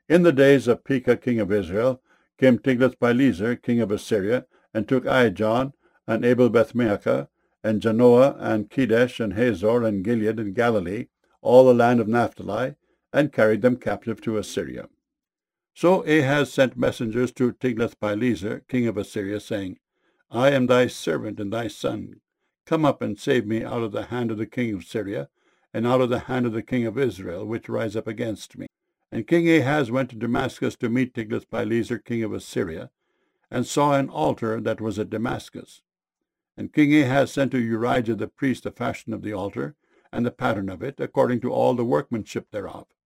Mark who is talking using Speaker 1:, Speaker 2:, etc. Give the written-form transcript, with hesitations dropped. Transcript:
Speaker 1: In the days of Pekah king of Israel came Tiglath-Pileser king of Assyria, and took Aijalon, and Abel-Beth-maachah, and Janoah, and Kedesh, and Hazor, and Gilead, and Galilee, all the land of Naphtali, and carried them captive to Assyria. So Ahaz sent messengers to Tiglath-Pileser king of Assyria, saying, I am thy servant and thy son. Come up and save me out of the hand of the king of Syria, and out of the hand of the king of Israel, which rise up against me. And King Ahaz went to Damascus to meet Tiglath-Pileser king of Assyria, and saw an altar that was at Damascus. And King Ahaz sent to Urijah the priest the fashion of the altar, and the pattern of it, according to all the workmanship thereof.